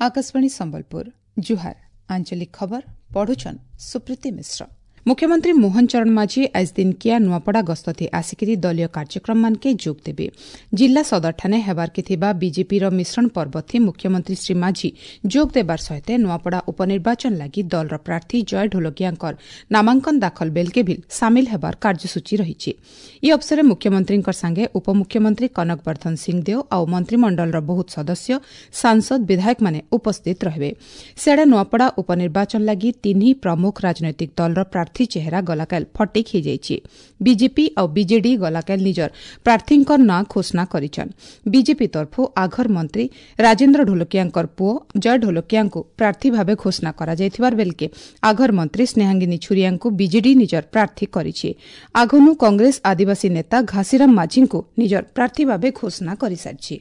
आकाशवाणी संबलपुर जुहार आंचलिक खबर पढ़ुछन सुप्रीति मिश्र। मुख्यमंत्री मोहन चरण माझी आज दिनकिया नुआपड़ा गस्तथि आसिकिरी दलीय कार्यक्रम मानके जोग देबे। जिला सदरठाने हेबार के थिबा बीजेपीर मिश्रण पर्व थी मुख्यमंत्री श्री माझी जोग देबार सहित नुआपड़ा उपनिर्वाचन लागि दलर प्रार्थी जय ढोलकियांकर नामांकन दाखल बेलके भी सामिल हेबार कार्यसूची रहिछि। ई अवसर मुख्यमंत्री संगे उपमुख्यमंत्री कनक वर्धन सिंहदेव और मंत्रिमंडलर बहुत सदस्य सांसद विधायक माने उपस्थित रहिबे। सेडा नुआपड़ा उपनिर्वाचन लागि तीन प्रमुख राजनैतिक दलर प्रार्थी चेहरा गलाकाल फटेक हो जाइछि। बीजेपी और बीजेडी गलाकाल निजर प्रार्थींकर ना घोषणा करिछन। बीजेपी तरफु आघर मंत्री राजेन्द्र ढोलकियांकर पुओ जय ढोलकियांको प्रार्थी भावे घोषणा करा जायथिबार बेलके आघर मंत्री स्नेहांगिनी छुरियांको बीजेडी निजर प्रार्थी करिछि। आघनु कांग्रेस आदिवासी नेता घासीराम माझींको निजर प्रार्थी भावे घोषणा करिसारिछि।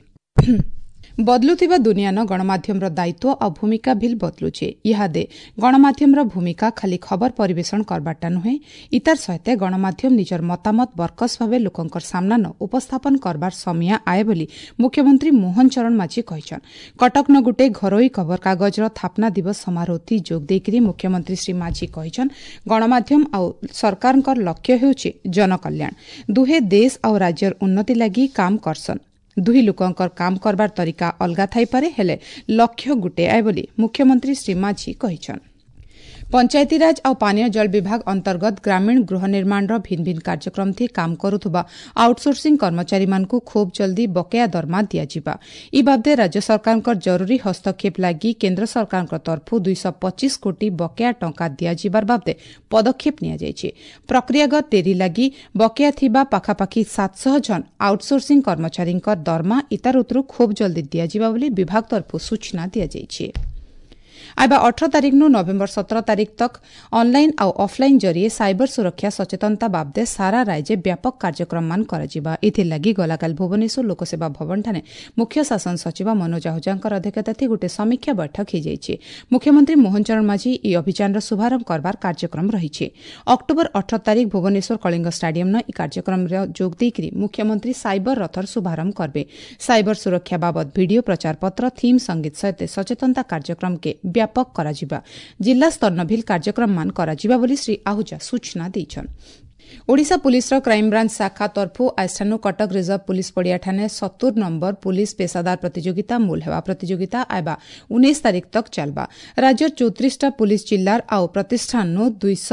बदलुथिबा दुनियान गणमाध्यमर दायित्व और भूमिका भी बदलुछे। इहादे गणमाध्यमर भूमिका खाली खबर परिवेषण करबाटा नुहे, इतार सहित गणमाध्यम निजर मतामत बरकस भावे लोकंकर सामना उपस्थापन करबार समय आए बोली मुख्यमंत्री मोहन चरण माझी कहिछन। कटकन गुटे घरोई खबर कागजर थापना दिवस समारोह थी जोग देकरी मुख्यमंत्री श्री माझी कहिछन गणमाध्यम और सरकारकर लक्ष्य हेउछि जनकल्याण। दुहे देश और राज्यर उन्नति लागि काम करसन। दुही लोकंकर काम करबार तरीका अलगा थाई पारे हेले लक्ष्य गुटे आए बोली मुख्यमंत्री श्री माझी कहिछन। पंचायती राज और पानीय जल विभाग अंतर्गत ग्रामीण गृह निर्माण भिन्न भिन्न कार्यक्रम थी काम करुथुबा आउटसोर्सिंग कर्मचारी मानकु खूब जल्दी बकेया दरमा दियाजिबा। ई बाबदे राज्य सरकारकर जरूरी हस्तक्षेप लागि केन्द्र सरकारकर तरफु 225 कोटी बकेया टंका दियाजिबार बाबदे पदक्षेप निया जायछि। प्रक्रियागत डेरी लागि बकेया थिबा पाखापाखि 700 जन आउटसोर्सिंग कर्मचारींकर दरमा इतारुतरु खूब जल्दी दियाजिबा बोली विभाग तरफु सूचना दिया जायछि। आइबा 18 तारिख नु नवेम्बर 17 तारिख तक ऑनलाइन और ऑफलाइन जरिए साइबर सुरक्षा सचेतनता बाबदे सारा राज्य व्यापक कार्यक्रम मान कराजिबा। इथि लागि गलाकाल भुवनेश्वर लोकसेवा भवन ठाने मुख्य शासन सचिव मनोज आहुजांकर अध्यक्षता गुटे समीक्षा बैठक हो जाइछि। मुख्यमंत्री मोहन चरण माझी ई अभियान शुभारंभ करबार कार्यक्रम रहिछि। अक्टोबर 18 तारिख भुवनेश्वर कलिंग स्टाडियम ई कार्यक्रम जोग देकरी मुख्यमंत्री साइबर रथर शुभारंभ करबे। साइबर सुरक्षा बाबद वीडियो प्रचार पत्र थीम संगीत सहित सचेतनता कार्यक्रम के व्यापक कराजिबा। जिला स्तर भी कार्यक्रम मान कराजिबा बोली श्री आहुजा सूचना दैछन। ओडिशा पुलिस क्राइम ब्रांच शाखा तरफु आइस्थानु कटक रिजर्व पुलिस पड़िया ठाने 70 नंबर पुलिस पेशादार प्रतियोगिता मूल हेवा प्रतियोगिता आइबा 19 तारिख तक चलबा। राज्य 34 पुलिस जिल्लार आउ प्रतिष्ठान नु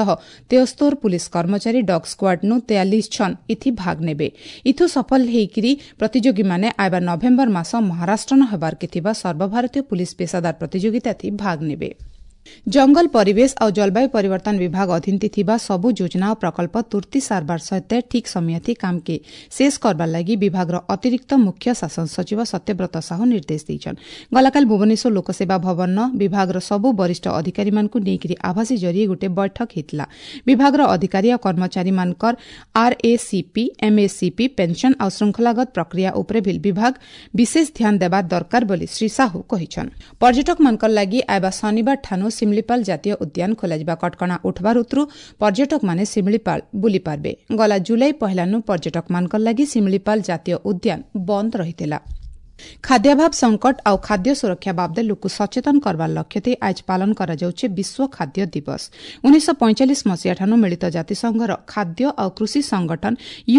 273 पुलिस कर्मचारी डॉग स्क्वाड नु 43 छन इथि भाग नेबे। इथु सफल हेकिरी प्रतियोगी माने आइबा नवेम्बर मास महाराष्ट्र न हेबार के थिबा सर्वभारतीय पुलिस पेशादार प्रतियोगिता थी भाग नेबे। जंगल परिवेश और जलवायु परिवर्तन विभाग अधीन थिबा सबु योजना और प्रकल्प तुर्ती सारबार सहित ठीक समय थी काम के शेष करबार लागि विभाग अतिरिक्त मुख्य शासन सचिव सत्यव्रत साहू निर्देश दैछन। गलाकाल भुवनेश्वर लोकसेवा भवन विभाग सबु वरिष्ठ अधिकारी मानकु नेकिरी आभासी जरिए गुटे बैठक हितला। विभाग अधिकारी और कर्मचारी मानकर आरएसीपी एमएसीपी पेंशन और श्रृंखलागत प्रक्रिया उपरे भी विभाग विशेष ध्यान देबार दरकार बोली श्री साहू कहिछन। पर्यटक मानकर लागि आइबा शनिवार ठानु सिमलीपाल जातीय उद्यान खोलाजिबा कटकणा उठबार उतरु पर्यटक माने सिमलीपाल बुली पारबे। गला जुलाई पहलानु पर्यटक मानकर लागि सिमलीपाल जातीय उद्यान बंद रहितेला। खाद्याभाव संकट और खाद्य सुरक्षा बाबदे लोक सचेतन करबार लक्ष्य थी आज पालन करा जाउछे विश्व खाद्य दिवस। 1945 मसिया ठानु मिलित जातिसंघर खाद्य और कृषि संगठन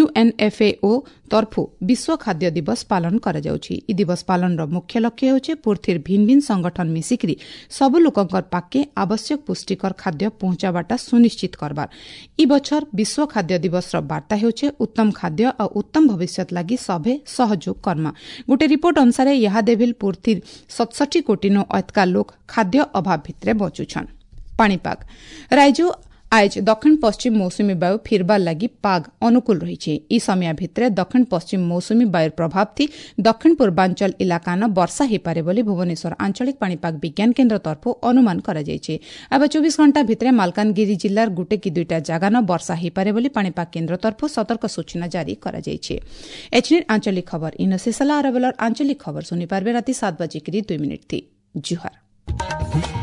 UNFAO तरफु विश्व खाद्य दिवस पालन करा जाउछि। ई दिवस पालन रो मुख्य लक्ष्य होचे पूर्थिर भिन्न भिन्न संगठन मिसिकरी सब लोकंकर पाके आवश्यक पुष्टिकर खाद्य पहुंचाबाटा सुनिश्चित करबार। ई बछर विश्व खाद्य दिवस रो वार्ता होचे उत्तम खाद्य और उत्तम भविष्यत लागि सभे सहयोग कर्मा। गुटे रिपोर्ट अनुसार यहाँ देविल पूर्थिर 67 कोटी नो अतका लोक खाद्य अभाव भित्रे बचुछन। पाणीपाग राज्य आज दक्षिण पश्चिम मौसुमी वायु फिरबार लागि पाग अनुकूल रहिछे। ई समय भित्रे दक्षिण पश्चिम मौसुमी वायुर प्रभाव थी दक्षिण पूर्वांचल इलाकान वर्षा हेपारे बोली भुवनेश्वर आंचलिक पाणीपाग विज्ञान केन्द्र तरफु अनुमान करा जायछे। अब 24 घंटा भित्रे मालकानगिरी जिल्लार गुटे कि दुईटा जागान वर्षा हेपारे बोली पाणीपाग केन्द्र तरफु सतर्क सूचना जारी करा जायछे। एचएनएन आंचलिक खबर इन शेषला अरबलर आंचलिक खबर सुनि पारबे राति 7 बजे 2 मिनिट थी। जुहार।